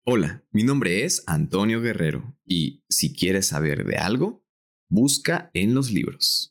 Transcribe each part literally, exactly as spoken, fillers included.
Hola, mi nombre es Antonio Guerrero y si quieres saber de algo, busca en los libros.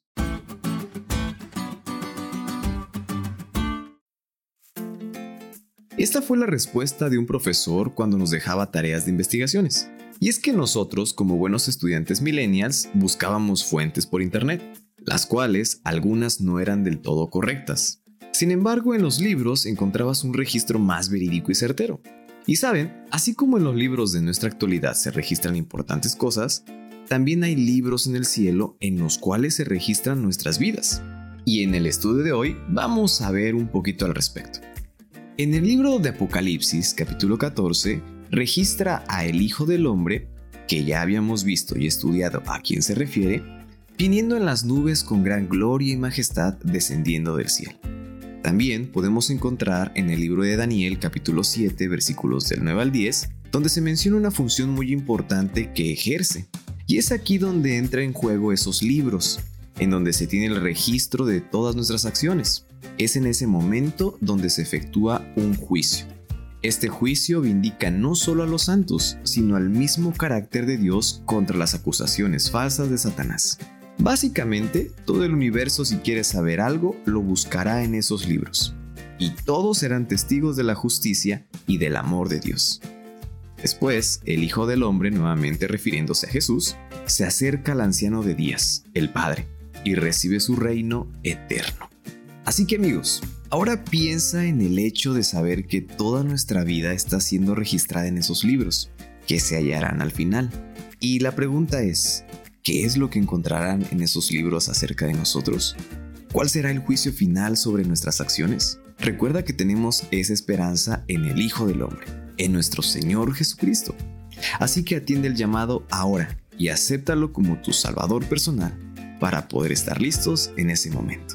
Esta fue la respuesta de un profesor cuando nos dejaba tareas de investigaciones. Y es que nosotros, como buenos estudiantes millennials, buscábamos fuentes por internet, las cuales algunas no eran del todo correctas. Sin embargo, en los libros encontrabas un registro más verídico y certero. Y saben, así como en los libros de nuestra actualidad se registran importantes cosas, también hay libros en el cielo en los cuales se registran nuestras vidas. Y en el estudio de hoy vamos a ver un poquito al respecto. En el libro de Apocalipsis, capítulo catorce, registra a el Hijo del Hombre, que ya habíamos visto y estudiado a quién se refiere, viniendo en las nubes con gran gloria y majestad descendiendo del cielo. También podemos encontrar en el libro de Daniel, capítulo siete, versículos del nueve al diez, donde se menciona una función muy importante que ejerce. Y es aquí donde entra en juego esos libros, en donde se tiene el registro de todas nuestras acciones. Es en ese momento donde se efectúa un juicio. Este juicio vindica no solo a los santos, sino al mismo carácter de Dios contra las acusaciones falsas de Satanás. Básicamente, todo el universo, si quiere saber algo, lo buscará en esos libros. Y todos serán testigos de la justicia y del amor de Dios. Después, el Hijo del Hombre, nuevamente refiriéndose a Jesús, se acerca al anciano de días, el Padre, y recibe su reino eterno. Así que amigos, ahora piensa en el hecho de saber que toda nuestra vida está siendo registrada en esos libros, que se hallarán al final. Y la pregunta es, ¿qué es lo que encontrarán en esos libros acerca de nosotros? ¿Cuál será el juicio final sobre nuestras acciones? Recuerda que tenemos esa esperanza en el Hijo del Hombre, en nuestro Señor Jesucristo. Así que atiende el llamado ahora y acéptalo como tu Salvador personal para poder estar listos en ese momento.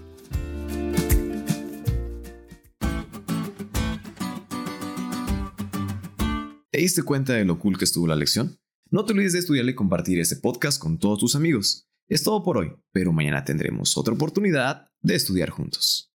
¿Te diste cuenta de lo cool que estuvo la lección? No te olvides de estudiar y compartir este podcast con todos tus amigos. Es todo por hoy, pero mañana tendremos otra oportunidad de estudiar juntos.